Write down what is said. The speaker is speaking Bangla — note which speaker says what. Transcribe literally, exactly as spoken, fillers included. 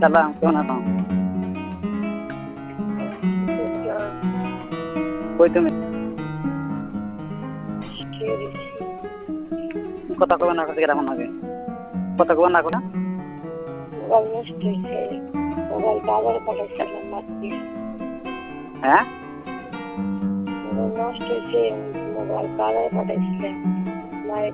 Speaker 1: সালাম, কেমন আছো? কই তুমি? কথা কবে না কথা কেমন হবে? কথা কবে না কথা?
Speaker 2: মোবাইল নষ্ট হয়েছে, মোবাইল বাজারে পাঠাইছিলাম বাড়তি।
Speaker 1: হ্যাঁ
Speaker 2: মোবাইল নষ্ট হয়েছে, মোবাইল বাজারে পাঠাইছিলাম।